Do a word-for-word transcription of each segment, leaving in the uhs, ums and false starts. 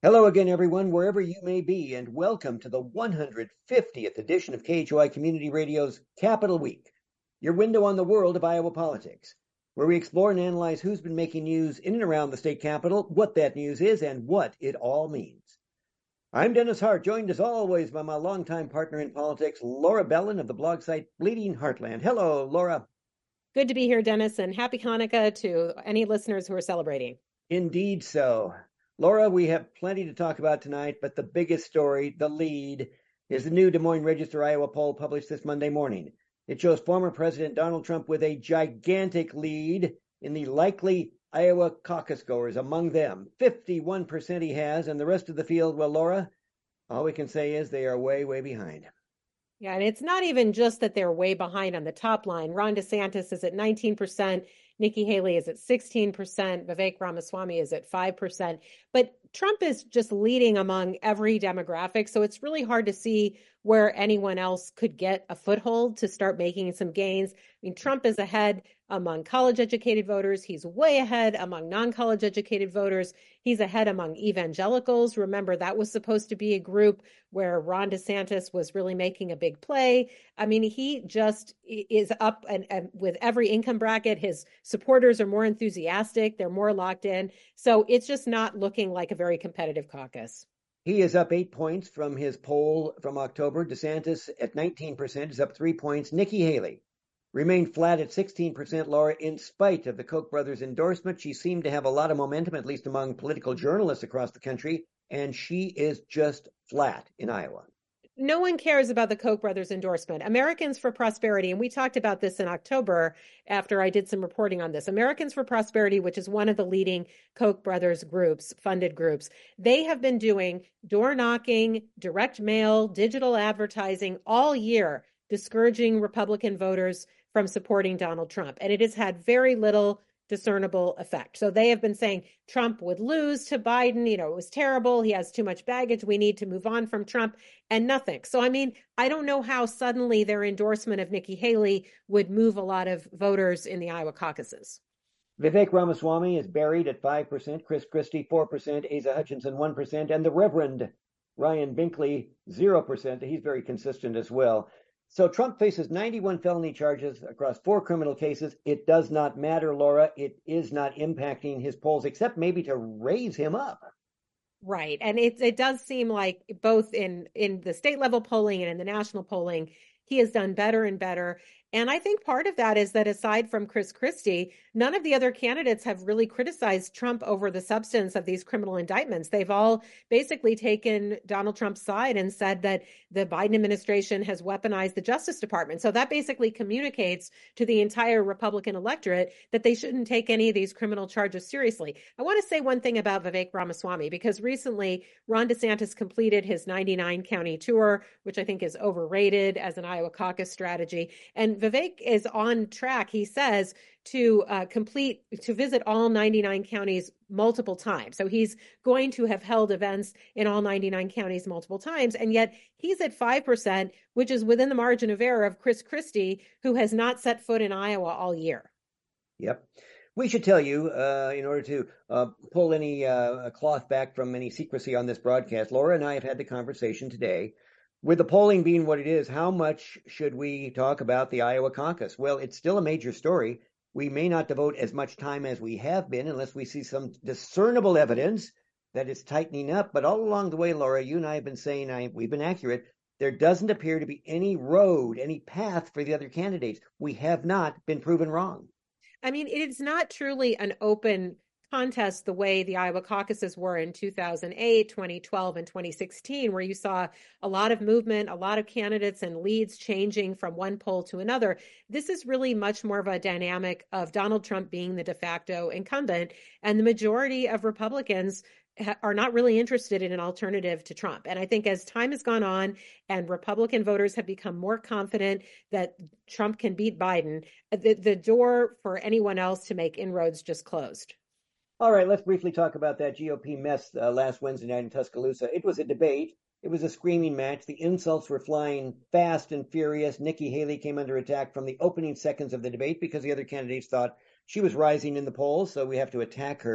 Hello again, everyone, wherever you may be, and welcome to the one hundred fiftieth edition of K H O I Community Radio's Capital Week, your window on the world of Iowa politics, where we explore and analyze who's been making news in and around the state capitol, what that news is, and what it all means. I'm Dennis Hart, joined as always by my longtime partner in politics, Laura Bellin of the blog site Bleeding Heartland. Hello, Laura. Good to be here, Dennis, and happy Hanukkah to any listeners who are celebrating. Indeed so. Laura, we have plenty to talk about tonight, but the biggest story, the lead, is the new Des Moines Register Iowa poll published this Monday morning. It shows former President Donald Trump with a gigantic lead in the likely Iowa caucus goers. Among them, fifty-one percent he has, and the rest of the field, well, Laura, all we can say is they are way, way behind. Yeah, and it's not even just that they're way behind on the top line. Ron DeSantis is at nineteen percent. Nikki Haley is at sixteen percent. Vivek Ramaswamy is at five percent. But Trump is just leading among every demographic. So it's really hard to see where anyone else could get a foothold to start making some gains. I mean, Trump is ahead among college-educated voters. He's way ahead among non-college educated voters. He's ahead among evangelicals. Remember, that was supposed to be a group where Ron DeSantis was really making a big play. I mean, he just is up and, and with every income bracket. His supporters are more enthusiastic. They're more locked in. So it's just not looking like a very competitive caucus. He is up eight points from his poll from October. DeSantis at nineteen percent is up three points. Nikki Haley remained flat at sixteen percent, Laura, in spite of the Koch brothers' endorsement. She seemed to have a lot of momentum, at least among political journalists across the country, and she is just flat in Iowa. No one cares about the Koch brothers endorsement. Americans for Prosperity, and we talked about this in October after I did some reporting on this. Americans for Prosperity, which is one of the leading Koch brothers groups, funded groups, they have been doing door knocking, direct mail, digital advertising all year, discouraging Republican voters from supporting Donald Trump. And it has had very little discernible effect. So they have been saying Trump would lose to Biden. You know, it was terrible. He has too much baggage. We need to move on from Trump, and nothing. So, I mean, I don't know how suddenly their endorsement of Nikki Haley would move a lot of voters in the Iowa caucuses. Vivek Ramaswamy is buried at five percent, Chris Christie four percent, Asa Hutchinson one percent, and the Reverend Ryan Binkley zero percent. He's very consistent as well. So Trump faces ninety-one felony charges across four criminal cases. It does not matter, Laura. It is not impacting his polls, except maybe to raise him up. Right. And it, it does seem like both in, in the state level polling and in the national polling, he has done better and better. And I think part of that is that aside from Chris Christie, none of the other candidates have really criticized Trump over the substance of these criminal indictments. They've all basically taken Donald Trump's side and said that the Biden administration has weaponized the Justice Department. So that basically communicates to the entire Republican electorate that they shouldn't take any of these criminal charges seriously. I want to say one thing about Vivek Ramaswamy, because recently Ron DeSantis completed his ninety-nine county tour, which I think is overrated as an Iowa caucus strategy. And Vivek is on track, he says, to uh, complete, to visit all ninety-nine counties multiple times. So he's going to have held events in all ninety-nine counties multiple times. And yet he's at five percent, which is within the margin of error of Chris Christie, who has not set foot in Iowa all year. Yep. We should tell you, uh, in order to uh, pull any uh, cloth back from any secrecy on this broadcast, Laura and I have had the conversation today. With the polling being what it is, how much should we talk about the Iowa caucus? Well, it's still a major story. We may not devote as much time as we have been unless we see some discernible evidence that it's tightening up. But all along the way, Laura, you and I have been saying, I, we've been accurate, there doesn't appear to be any road, any path for the other candidates. We have not been proven wrong. I mean, it's not truly an open contest the way the Iowa caucuses were in two thousand eight, twenty twelve, and twenty sixteen, where you saw a lot of movement, a lot of candidates and leads changing from one poll to another. This is really much more of a dynamic of Donald Trump being the de facto incumbent, and the majority of Republicans are not really interested in an alternative to Trump. And I think as time has gone on and Republican voters have become more confident that Trump can beat Biden, the, the door for anyone else to make inroads just closed. All right, let's briefly talk about that G O P mess uh, last Wednesday night in Tuscaloosa. It was a debate. It was a screaming match. The insults were flying fast and furious. Nikki Haley came under attack from the opening seconds of the debate because the other candidates thought she was rising in the polls, so we have to attack her.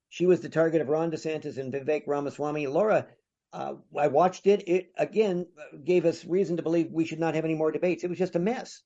She was the target of Ron DeSantis and Vivek Ramaswamy. Laura, uh, I watched it. It, again, gave us reason to believe we should not have any more debates. It was just a mess.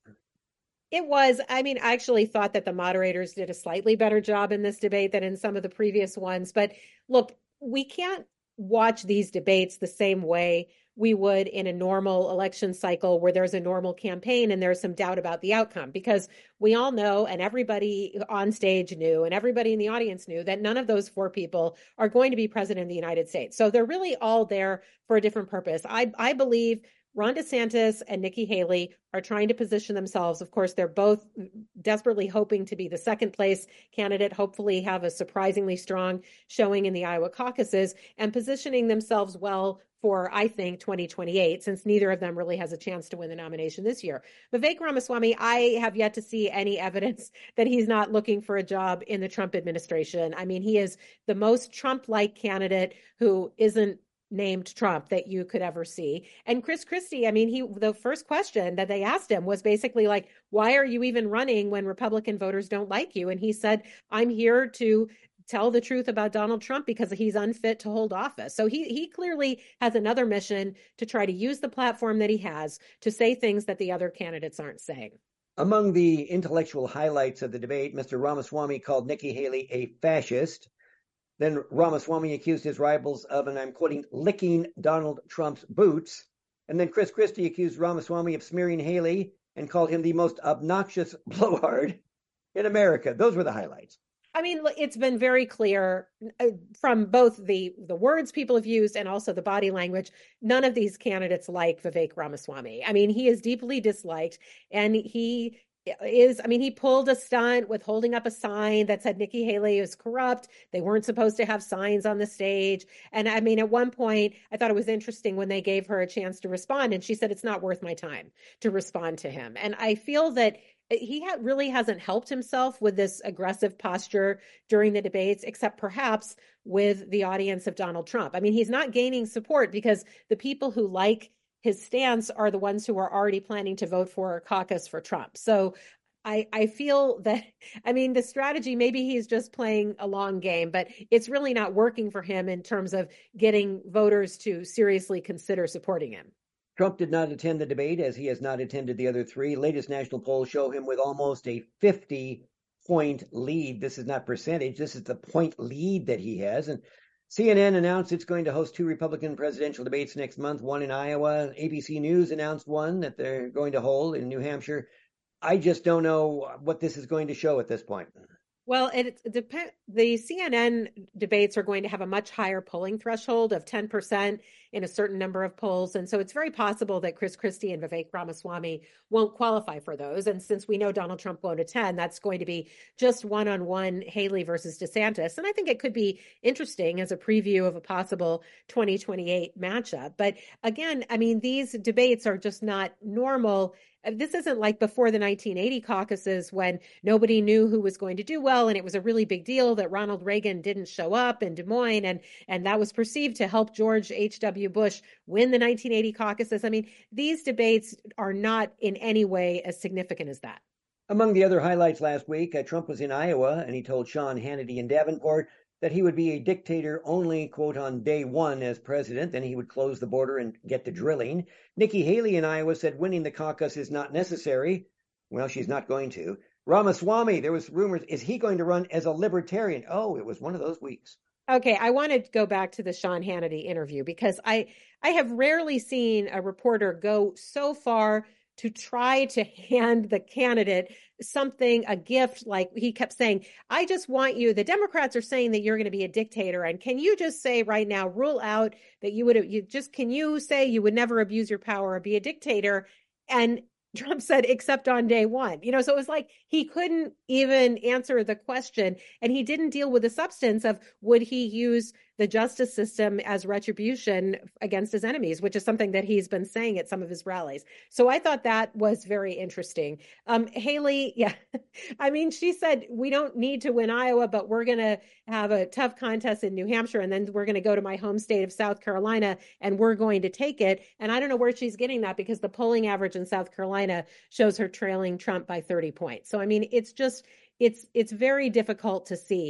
It was. I mean, I actually thought that the moderators did a slightly better job in this debate than in some of the previous ones. But look, we can't watch these debates the same way we would in a normal election cycle where there's a normal campaign and there's some doubt about the outcome, because we all know, and everybody on stage knew, and everybody in the audience knew, that none of those four people are going to be president of the United States. So they're really all there for a different purpose. I, I believe Ron DeSantis and Nikki Haley are trying to position themselves. Of course, they're both desperately hoping to be the second place candidate, hopefully have a surprisingly strong showing in the Iowa caucuses, and positioning themselves well for, I think, twenty twenty-eight, since neither of them really has a chance to win the nomination this year. Vivek Ramaswamy, I have yet to see any evidence that he's not looking for a job in the Trump administration. I mean, he is the most Trump-like candidate who isn't named Trump that you could ever see. And Chris Christie, I mean, he the first question that they asked him was basically like, why are you even running when Republican voters don't like you? And he said, I'm here to tell the truth about Donald Trump because he's unfit to hold office. So he he clearly has another mission to try to use the platform that he has to say things that the other candidates aren't saying. Among the intellectual highlights of the debate, Mister Ramaswamy called Nikki Haley a fascist. Then Ramaswamy accused his rivals of, and I'm quoting, licking Donald Trump's boots. And then Chris Christie accused Ramaswamy of smearing Haley and called him the most obnoxious blowhard in America. Those were the highlights. I mean, it's been very clear from both the, the words people have used and also the body language. None of these candidates like Vivek Ramaswamy. I mean, he is deeply disliked, and he is, I mean, he pulled a stunt with holding up a sign that said Nikki Haley is corrupt. They weren't supposed to have signs on the stage. And I mean, at one point, I thought it was interesting when they gave her a chance to respond, and she said, it's not worth my time to respond to him. And I feel that he ha- really hasn't helped himself with this aggressive posture during the debates, except perhaps with the audience of Donald Trump. I mean, he's not gaining support because the people who like his stance are the ones who are already planning to vote for a caucus for Trump. So I, I feel that, I mean, the strategy, maybe he's just playing a long game, but it's really not working for him in terms of getting voters to seriously consider supporting him. Trump did not attend the debate, as he has not attended the other three. Latest national polls show him with almost a fifty-point lead. This is not percentage. This is the point lead that he has. And C N N announced it's going to host two Republican presidential debates next month, one in Iowa. A B C News announced one that they're going to hold in New Hampshire. I just don't know what this is going to show at this point. Well, it, it depends. The C N N debates are going to have a much higher polling threshold of ten percent in a certain number of polls. And so it's very possible that Chris Christie and Vivek Ramaswamy won't qualify for those. And since we know Donald Trump won't attend, that's going to be just one-on-one Haley versus DeSantis. And I think it could be interesting as a preview of a possible twenty twenty-eight matchup. But again, I mean, these debates are just not normal. This isn't like before the nineteen eighty caucuses when nobody knew who was going to do well. And it was a really big deal that Ronald Reagan didn't show up in Des Moines. And, and that was perceived to help George H W Bush win the nineteen eighty caucuses. I mean, these debates are not in any way as significant as that. Among the other highlights last week, uh, Trump was in Iowa, and he told Sean Hannity in Davenport that he would be a dictator only, quote, on day one as president. Then he would close the border and get to drilling. Nikki Haley in Iowa said winning the caucus is not necessary. Well, she's not going to. Ramaswamy, there was rumors, is he going to run as a libertarian? Oh, it was one of those weeks. Okay, I want to go back to the Sean Hannity interview because I I have rarely seen a reporter go so far to try to hand the candidate something, a gift, like he kept saying, I just want you, the Democrats are saying that you're going to be a dictator. And can you just say right now, rule out that you would, you just, can you say you would never abuse your power or be a dictator? And Trump said, except on day one, you know, so it was like he couldn't even answer the question, and he didn't deal with the substance of would he use the justice system as retribution against his enemies, which is something that he's been saying at some of his rallies. So I thought that was very interesting. Um, Haley, yeah, I mean, she said, we don't need to win Iowa, but we're going to have a tough contest in New Hampshire, and then we're going to go to my home state of South Carolina, and we're going to take it. And I don't know where she's getting that because the polling average in South Carolina shows her trailing Trump by thirty points. So, I mean, it's just, it's, it's very difficult to see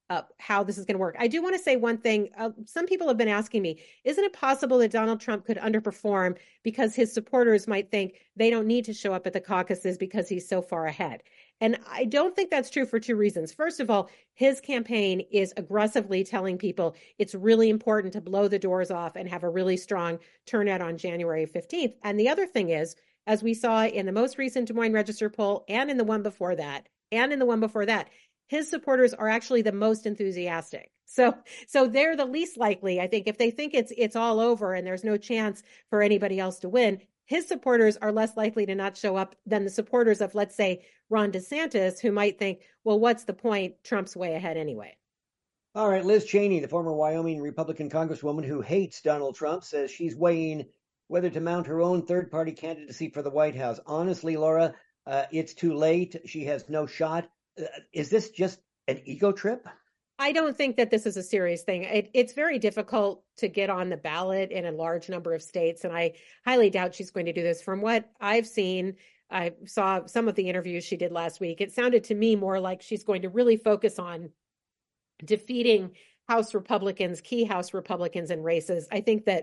uh, how this is going to work. I do want to say one thing. Uh, some people have been asking me, isn't it possible that Donald Trump could underperform because his supporters might think they don't need to show up at the caucuses because he's so far ahead? And I don't think that's true for two reasons. First of all, his campaign is aggressively telling people it's really important to blow the doors off and have a really strong turnout on January fifteenth. And the other thing is, as we saw in the most recent Des Moines Register poll and in the one before that, and in the one before that, his supporters are actually the most enthusiastic. So, so they're the least likely, I think, if they think it's it's all over and there's no chance for anybody else to win, his supporters are less likely to not show up than the supporters of, let's say, Ron DeSantis, who might think, well, what's the point? Trump's way ahead anyway. All right, Liz Cheney, the former Wyoming Republican congresswoman who hates Donald Trump, says she's weighing whether to mount her own third-party candidacy for the White House. Honestly, Laura, uh, it's too late. She has no shot. Uh, is this just an ego trip? I don't think that this is a serious thing. It, it's very difficult to get on the ballot in a large number of states, and I highly doubt she's going to do this. From what I've seen, I saw some of the interviews she did last week. It sounded to me more like she's going to really focus on defeating House Republicans, key House Republicans in races. I think that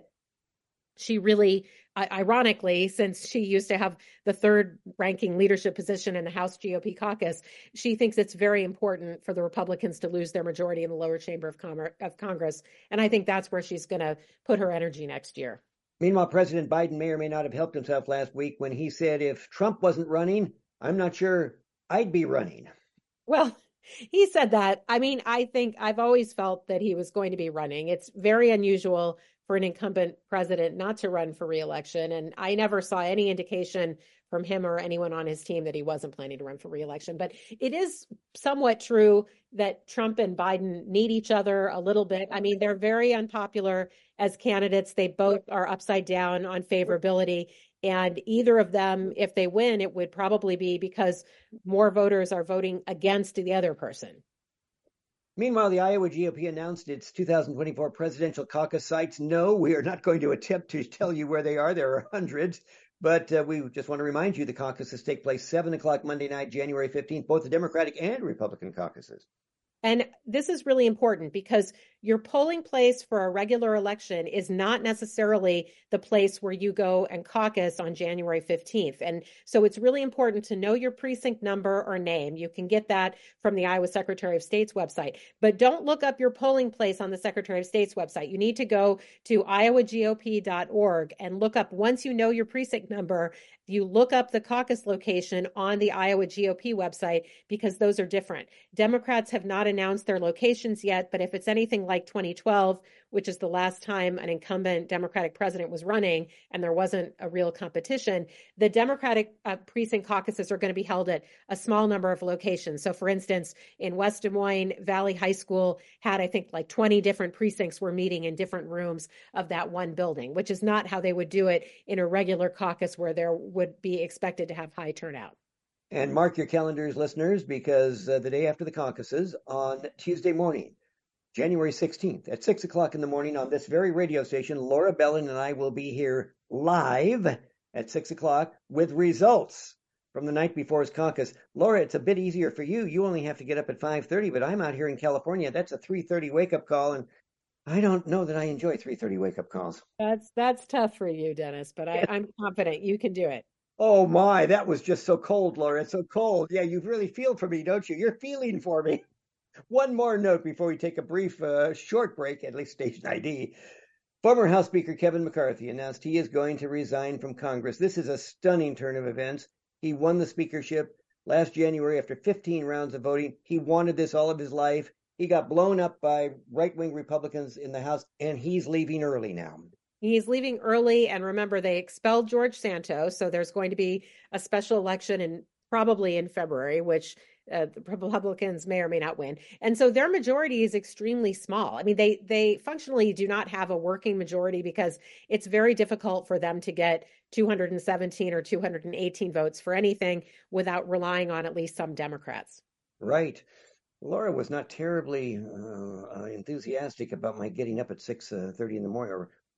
she really, ironically, since she used to have the third ranking leadership position in the House G O P caucus, she thinks it's very important for the Republicans to lose their majority in the lower chamber of, Com- of Congress. And I think that's where she's going to put her energy next year. Meanwhile, President Biden may or may not have helped himself last week when he said, if Trump wasn't running, I'm not sure I'd be running. Well, he said that. I mean, I think I've always felt that he was going to be running. It's very unusual for an incumbent president not to run for re-election. And I never saw any indication from him or anyone on his team that he wasn't planning to run for re-election. But it is somewhat true that Trump and Biden need each other a little bit. I mean, they're very unpopular as candidates. They both are upside down on favorability. And either of them, if they win, it would probably be because more voters are voting against the other person. Meanwhile, the Iowa G O P announced its two thousand twenty-four presidential caucus sites. No, we are not going to attempt to tell you where they are. There are hundreds. But uh, we just want to remind you the caucuses take place seven o'clock Monday night, January fifteenth, both the Democratic and Republican caucuses. And this is really important because your polling place for a regular election is not necessarily the place where you go and caucus on January fifteenth. And so it's really important to know your precinct number or name. You can get that from the Iowa Secretary of State's website. But don't look up your polling place on the Secretary of State's website. You need to go to iowa G O P dot org and look up, once you know your precinct number, you look up the caucus location on the Iowa G O P website, because those are different. Democrats have not announced their locations yet, but if it's anything like twenty twelve, which is the last time an incumbent Democratic president was running and there wasn't a real competition, the Democratic uh, precinct caucuses are going to be held at a small number of locations. So for instance, in West Des Moines, Valley High School had, I think, like twenty different precincts were meeting in different rooms of that one building, which is not how they would do it in a regular caucus where there would be expected to have high turnout. And mark your calendars, listeners, because uh, the day after the caucuses, on Tuesday morning, January sixteenth, at six o'clock in the morning on this very radio station, Laura Bellin and I will be here live at six o'clock with results from the night before's caucus. Laura, it's a bit easier for you. You only have to get up at five thirty, but I'm out here in California. That's a three thirty wake-up call, and I don't know that I enjoy three thirty wake-up calls. That's that's tough for you, Dennis, but I, I'm confident you can do it. Oh my, that was just so cold, Laura. It's so cold. Yeah, you really feel for me, don't you? You're feeling for me. One more note before we take a brief, uh, short break, at least station I D. Former House Speaker Kevin McCarthy announced he is going to resign from Congress. This is a stunning turn of events. He won the speakership last January after fifteen rounds of voting. He wanted this all of his life. He got blown up by right-wing Republicans in the House, and he's leaving early now. He's leaving early, and remember, they expelled George Santos, so there's going to be a special election in probably in February, which uh, the Republicans may or may not win. And so their majority is extremely small. I mean, they they functionally do not have a working majority because it's very difficult for them to get two hundred seventeen or two hundred eighteen votes for anything without relying on at least some Democrats. Right. Laura was not terribly uh, enthusiastic about my getting up at six thirty in the morning, or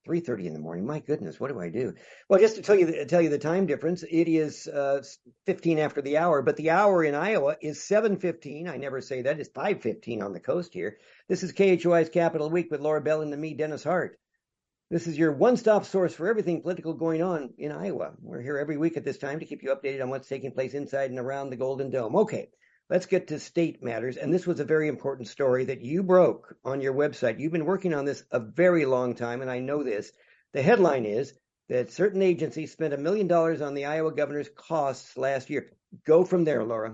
three thirty in the morning. My goodness, what do I do? Well, just to tell you the, tell you the time difference, it is uh, fifteen after the hour, but the hour in Iowa is seven fifteen. I never say that. It's five fifteen on the coast here. This is K H O I's Capital Week with Laura Bell and me, Dennis Hart. This is your one-stop source for everything political going on in Iowa. We're here every week at this time to keep you updated on what's taking place inside and around the Golden Dome. Okay, let's get to state matters. And this was a very important story that you broke on your website. You've been working on this a very long time, and I know this. The headline is that certain agencies spent a million dollars on the Iowa governor's costs last year. Go from there, Laura.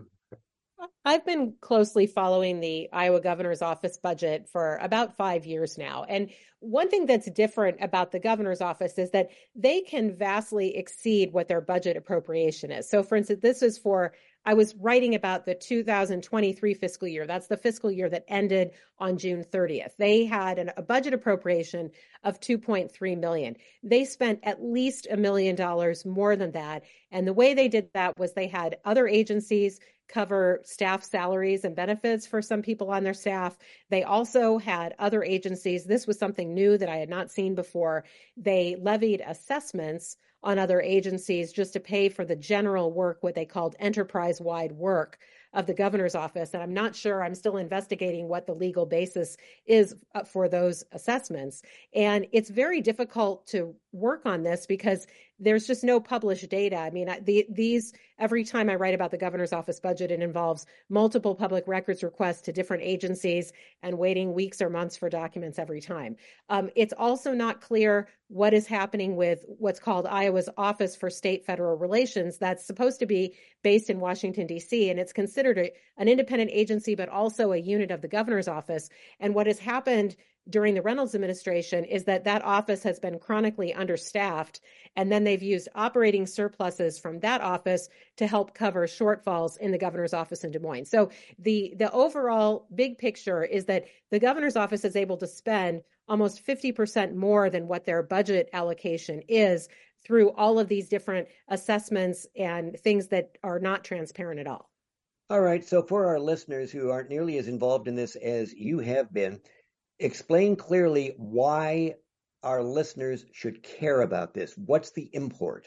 I've been closely following the Iowa governor's office budget for about five years now. And one thing that's different about the governor's office is that they can vastly exceed what their budget appropriation is. So, for instance, this is for, I was writing about the two thousand twenty-three fiscal year. That's the fiscal year that ended on June thirtieth. They had an, a budget appropriation of two point three million dollars. They spent at least a million dollars more than that. And the way they did that was they had other agencies cover staff salaries and benefits for some people on their staff. They also had other agencies. This was something new that I had not seen before. They levied assessments on other agencies just to pay for the general work, what they called enterprise-wide work of the governor's office. And I'm not sure, I'm still investigating what the legal basis is for those assessments. And it's very difficult to work on this because there's just no published data. I mean, the, these, every time I write about the governor's office budget, it involves multiple public records requests to different agencies and waiting weeks or months for documents every time. Um, it's also not clear what is happening with what's called Iowa's Office for State Federal Relations. That's supposed to be based in Washington, D C, and it's considered a, an independent agency, but also a unit of the governor's office. And what has happened during the Reynolds administration is that that office has been chronically understaffed, and then they've used operating surpluses from that office to help cover shortfalls in the governor's office in Des Moines. So the, the overall big picture is that the governor's office is able to spend almost fifty percent more than what their budget allocation is through all of these different assessments and things that are not transparent at all. All right. So for our listeners who aren't nearly as involved in this as you have been, explain clearly why our listeners should care about this. What's the import?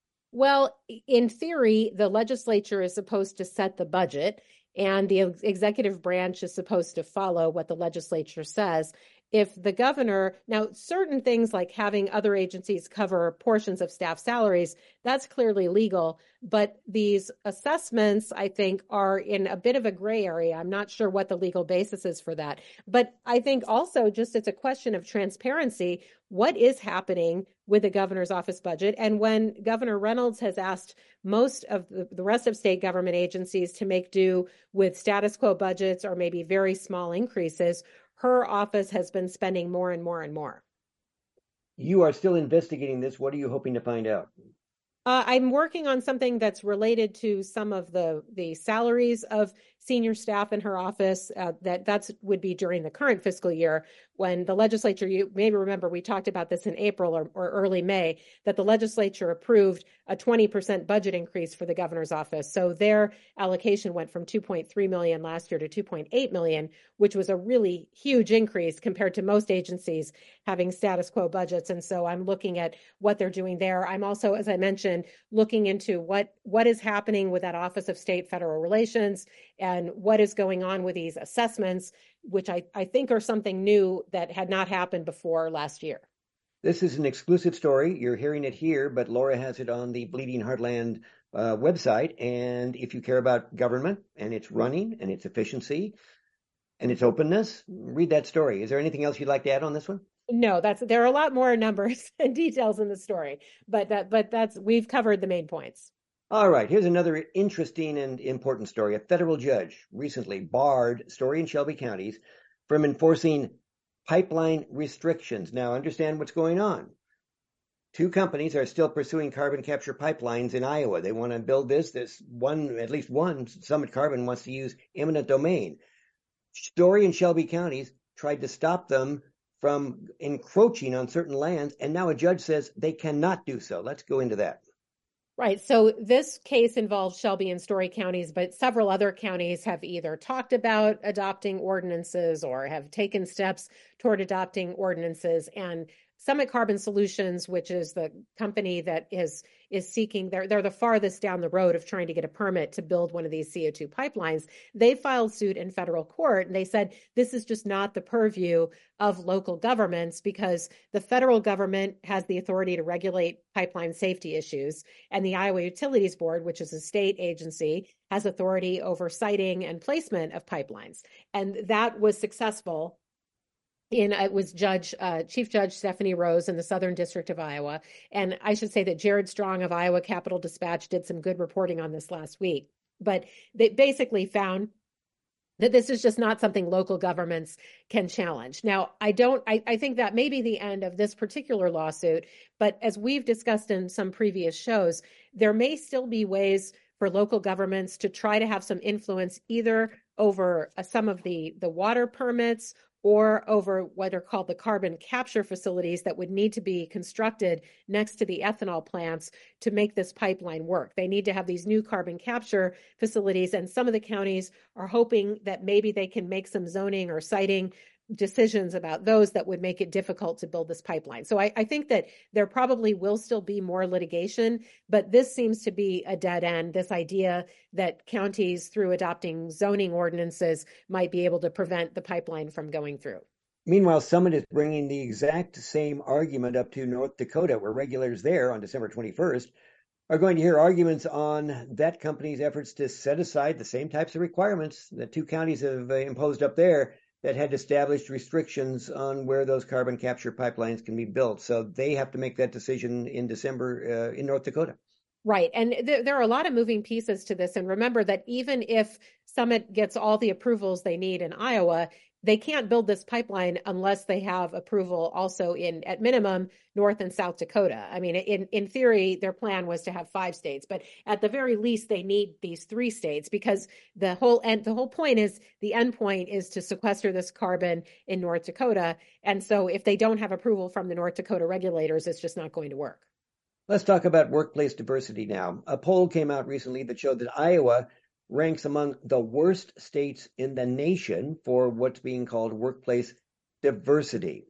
Well, in theory, the legislature is supposed to set the budget, and the executive branch is supposed to follow what the legislature says. If the governor, now certain things like having other agencies cover portions of staff salaries, that's clearly legal. But these assessments, I think, are in a bit of a gray area. I'm not sure what the legal basis is for that. But I think also just it's a question of transparency. What is happening with the governor's office budget? And when Governor Reynolds has asked most of the, the rest of state government agencies to make do with status quo budgets or maybe very small increases, her office has been spending more and more and more. You are still investigating this. What are you hoping to find out? Uh, I'm working on something that's related to some of the, the salaries of senior staff in her office. Uh, that that's would be during the current fiscal year when the legislature, you may remember we talked about this in April or, or early May, that the legislature approved a twenty percent budget increase for the governor's office. So their allocation went from two point three million dollars last year to two point eight million dollars, which was a really huge increase compared to most agencies having status quo budgets. And so I'm looking at what they're doing there. I'm also, as I mentioned, looking into what, what is happening with that Office of State Federal Relations and what is going on with these assessments, which I, I think are something new that had not happened before last year. This is an exclusive story. You're hearing it here, but Laura has it on the Bleeding Heartland uh, website. And if you care about government and its running and its efficiency and its openness, read that story. Is there anything else you'd like to add on this one? No, that's there are a lot more numbers and details in the story, but that but that's we've covered the main points. All right, here's another interesting and important story. A federal judge recently barred Story and Shelby counties from enforcing pipeline restrictions. Now, understand what's going on. Two companies are still pursuing carbon capture pipelines in Iowa. They want to build this. This one, at least one, Summit Carbon wants to use eminent domain. Story and Shelby counties tried to stop them from encroaching on certain lands, and now a judge says they cannot do so. Let's go into that. Right. So this case involves Shelby and Story counties, but several other counties have either talked about adopting ordinances or have taken steps toward adopting ordinances. And Summit Carbon Solutions, which is the company that is is seeking, they're, they're the farthest down the road of trying to get a permit to build one of these C O two pipelines. They filed suit in federal court, and they said this is just not the purview of local governments because the federal government has the authority to regulate pipeline safety issues, and the Iowa Utilities Board, which is a state agency, has authority over siting and placement of pipelines. And that was successful. In it was Judge uh, Chief Judge Stephanie Rose in the Southern District of Iowa, and I should say that Jared Strong of Iowa Capital Dispatch did some good reporting on this last week. But they basically found that this is just not something local governments can challenge. Now, I don't. I, I think that may be the end of this particular lawsuit. But as we've discussed in some previous shows, there may still be ways for local governments to try to have some influence either over uh, some of the the water permits or over what are called the carbon capture facilities that would need to be constructed next to the ethanol plants to make this pipeline work. They need to have these new carbon capture facilities, and some of the counties are hoping that maybe they can make some zoning or siting decisions about those that would make it difficult to build this pipeline. So I, I think that there probably will still be more litigation, but this seems to be a dead end, this idea that counties, through adopting zoning ordinances, might be able to prevent the pipeline from going through. Meanwhile, Summit is bringing the exact same argument up to North Dakota, where regulators there on December twenty-first are going to hear arguments on that company's efforts to set aside the same types of requirements that two counties have uh, imposed up there that had established restrictions on where those carbon capture pipelines can be built. So they have to make that decision in December uh, in North Dakota. Right. And th- there are a lot of moving pieces to this. And remember that even if Summit gets all the approvals they need in Iowa, they can't build this pipeline unless they have approval also in, at minimum, North and South Dakota. I mean, in, in theory, their plan was to have five states, but at the very least, they need these three states because the whole end, the whole point is the end point is to sequester this carbon in North Dakota. And so if they don't have approval from the North Dakota regulators, it's just not going to work. Let's talk about workplace diversity now. A poll came out recently that showed that Iowa ranks among the worst states in the nation for what's being called workplace diversity.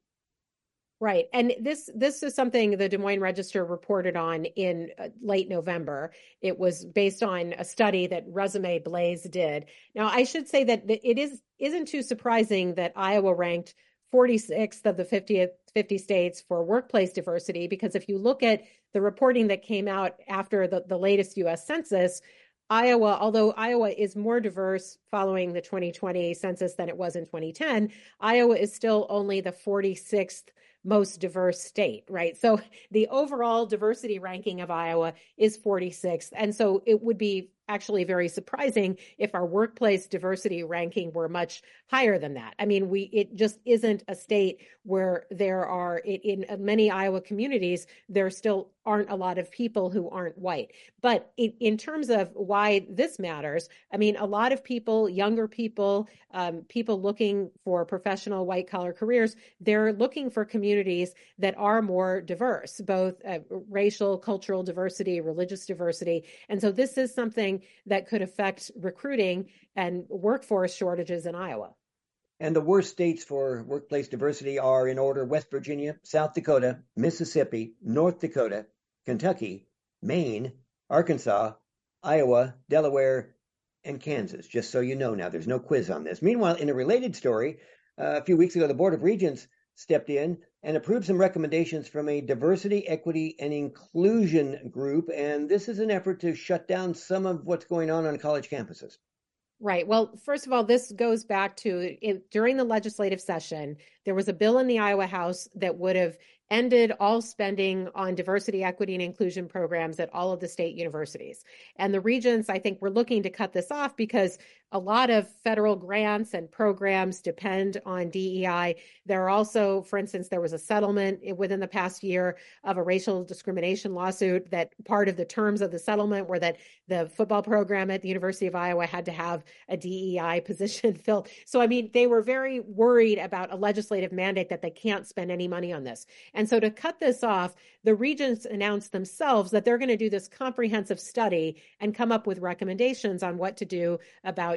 Right. And this this is something the Des Moines Register reported on in uh, late November. It was based on a study that Resume Blaze did. Now, I should say that it is, isn't too surprising that Iowa ranked forty-sixth of the fifty, fifty states for workplace diversity, because if you look at the reporting that came out after the, the latest U S Census, Iowa, although Iowa is more diverse following the twenty twenty census than it was in twenty ten, Iowa is still only the forty-sixth most diverse state, right? So the overall diversity ranking of Iowa is forty-sixth. And so it would be actually very surprising if our workplace diversity ranking were much higher than that. I mean, we it just isn't a state where there are, in many Iowa communities, there still aren't a lot of people who aren't white. But in terms of why this matters, I mean, a lot of people, younger people, um, people looking for professional white collar careers, they're looking for communities that are more diverse, both uh, racial, cultural diversity, religious diversity. And so this is something that could affect recruiting and workforce shortages in Iowa. And the worst states for workplace diversity are, in order, West Virginia, South Dakota, Mississippi, North Dakota, Kentucky, Maine, Arkansas, Iowa, Delaware, and Kansas. Just so you know now, there's no quiz on this. Meanwhile, in a related story, uh, a few weeks ago, the Board of Regents stepped in and approved some recommendations from a diversity, equity, and inclusion group. And this is an effort to shut down some of what's going on on college campuses. Right. Well, first of all, this goes back to it, during the legislative session, there was a bill in the Iowa House that would have ended all spending on diversity, equity, and inclusion programs at all of the state universities. And the regents, I think, were looking to cut this off because a lot of federal grants and programs depend on D E I. There are also, for instance, there was a settlement within the past year of a racial discrimination lawsuit that part of the terms of the settlement were that the football program at the University of Iowa had to have a D E I position filled. So, I mean, they were very worried about a legislative mandate that they can't spend any money on this. And so to cut this off, the regents announced themselves that they're going to do this comprehensive study and come up with recommendations on what to do about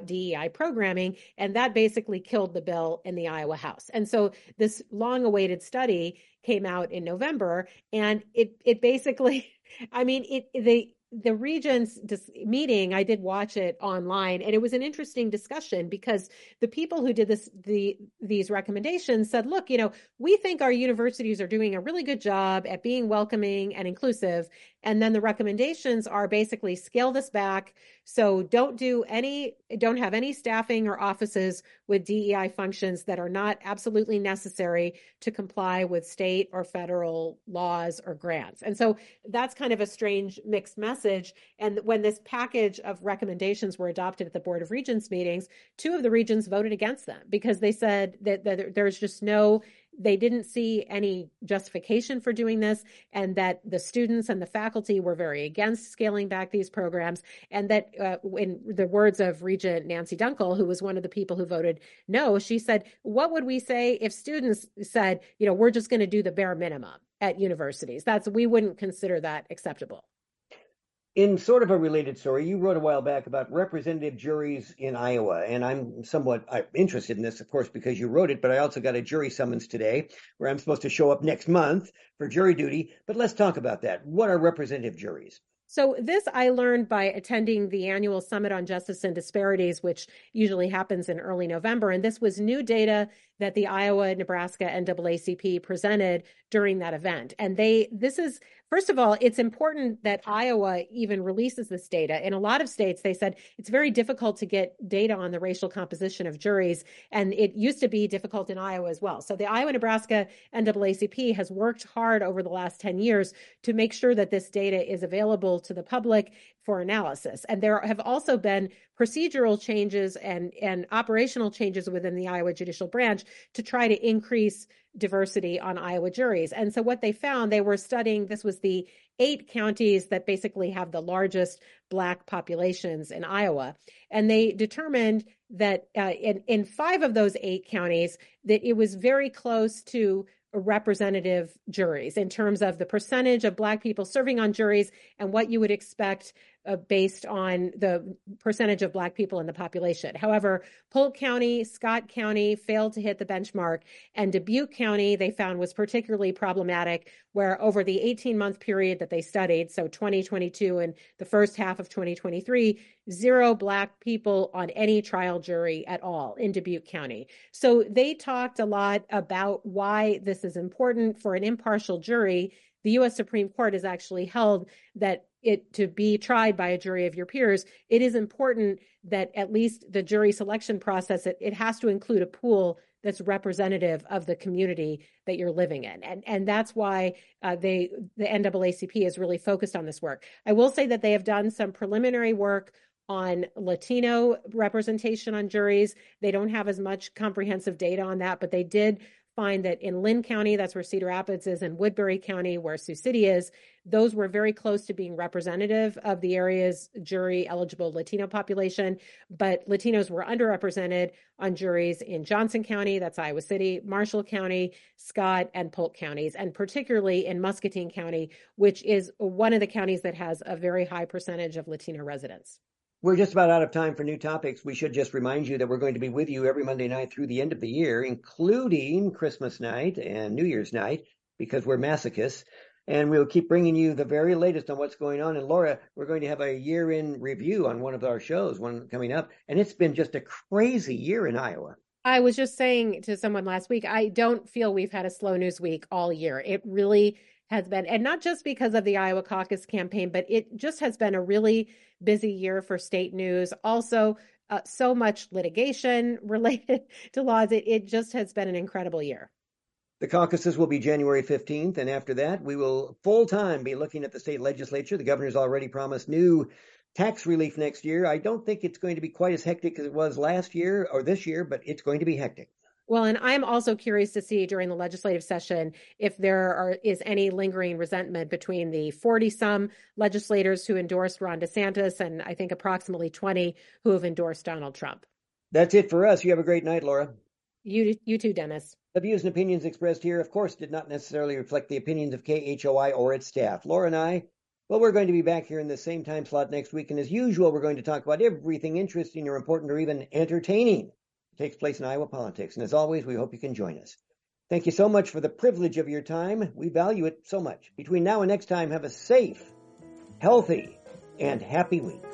D E I programming, and that basically killed the bill in the Iowa House. And so this long-awaited study came out in November, and it it basically, I mean, it they the Regents meeting, I did watch it online, and it was an interesting discussion because the people who did this, the these recommendations said, look, you know, we think our universities are doing a really good job at being welcoming and inclusive. And then the recommendations are basically scale this back. So don't do any, don't have any staffing or offices with D E I functions that are not absolutely necessary to comply with state or federal laws or grants. And so that's kind of a strange mixed message. And when this package of recommendations were adopted at the Board of Regents meetings, two of the regions voted against them because they said that, that there's just no, they didn't see any justification for doing this, and that the students and the faculty were very against scaling back these programs, and that uh, in the words of Regent Nancy Dunkel, who was one of the people who voted no, she said, what would we say if students said, you know, we're just going to do the bare minimum at universities? That's, we wouldn't consider that acceptable. In sort of a related story, you wrote a while back about representative juries in Iowa, and I'm somewhat I'm interested in this, of course, because you wrote it, but I also got a jury summons today where I'm supposed to show up next month for jury duty. But let's talk about that. What are representative juries? So this I learned by attending the annual Summit on Justice and Disparities, which usually happens in early November. And this was new data that the Iowa, Nebraska N double A C P presented during that event. And they, this is, first of all, it's important that Iowa even releases this data. In a lot of states, they said it's very difficult to get data on the racial composition of juries. And it used to be difficult in Iowa as well. So the Iowa, Nebraska N double A C P has worked hard over the last ten years to make sure that this data is available to the public for analysis. And there have also been procedural changes and, and operational changes within the Iowa judicial branch to try to increase diversity on Iowa juries. And so what they found, they were studying, this was the eight counties that basically have the largest Black populations in Iowa. And they determined that uh, in, in five of those eight counties, that it was very close to representative juries in terms of the percentage of Black people serving on juries and what you would expect uh, based on the percentage of Black people in the population. However, Polk County, Scott County failed to hit the benchmark, and Dubuque County they found was particularly problematic, where over the eighteen-month period that they studied, so twenty twenty-two and the first half of twenty twenty-three, zero Black people on any trial jury at all in Dubuque County. So they talked a lot about why this is important for an impartial jury. The U S Supreme Court has actually held that it to be tried by a jury of your peers, it is important that at least the jury selection process, it, it has to include a pool that's representative of the community that you're living in. And, and that's why uh, they the N double A C P is really focused on this work. I will say that they have done some preliminary work on Latino representation on juries. They don't have as much comprehensive data on that, but they did find that in Lynn County, that's where Cedar Rapids is, and Woodbury County, where Sioux City is, those were very close to being representative of the area's jury-eligible Latino population, but Latinos were underrepresented on juries in Johnson County, that's Iowa City, Marshall County, Scott, and Polk counties, and particularly in Muscatine County, which is one of the counties that has a very high percentage of Latino residents. We're just about out of time for new topics. We should just remind you that we're going to be with you every Monday night through the end of the year, including Christmas night and New Year's night, because we're masochists. And we'll keep bringing you the very latest on what's going on. And Laura, we're going to have a year-in review on one of our shows, one coming up. And it's been just a crazy year in Iowa. I was just saying to someone last week, I don't feel we've had a slow news week all year. It really has been, and not just because of the Iowa caucus campaign, but it just has been a really busy year for state news. Also, uh, so much litigation related to laws. It, it just has been an incredible year. The caucuses will be January fifteenth, and after that, we will full-time be looking at the state legislature. The governor's already promised new tax relief next year. I don't think it's going to be quite as hectic as it was last year or this year, but it's going to be hectic. Well, and I'm also curious to see during the legislative session if there are, is any lingering resentment between the forty-some legislators who endorsed Ron DeSantis and I think approximately twenty who have endorsed Donald Trump. That's it for us. You have a great night, Laura. You, you too, Dennis. The views and opinions expressed here, of course, did not necessarily reflect the opinions of K H O I or its staff. Laura and I Well, we're going to be back here in the same time slot next week. And as usual, we're going to talk about everything interesting or important or even entertaining that takes place in Iowa politics. And as always, we hope you can join us. Thank you so much for the privilege of your time. We value it so much. Between now and next time, have a safe, healthy, and happy week.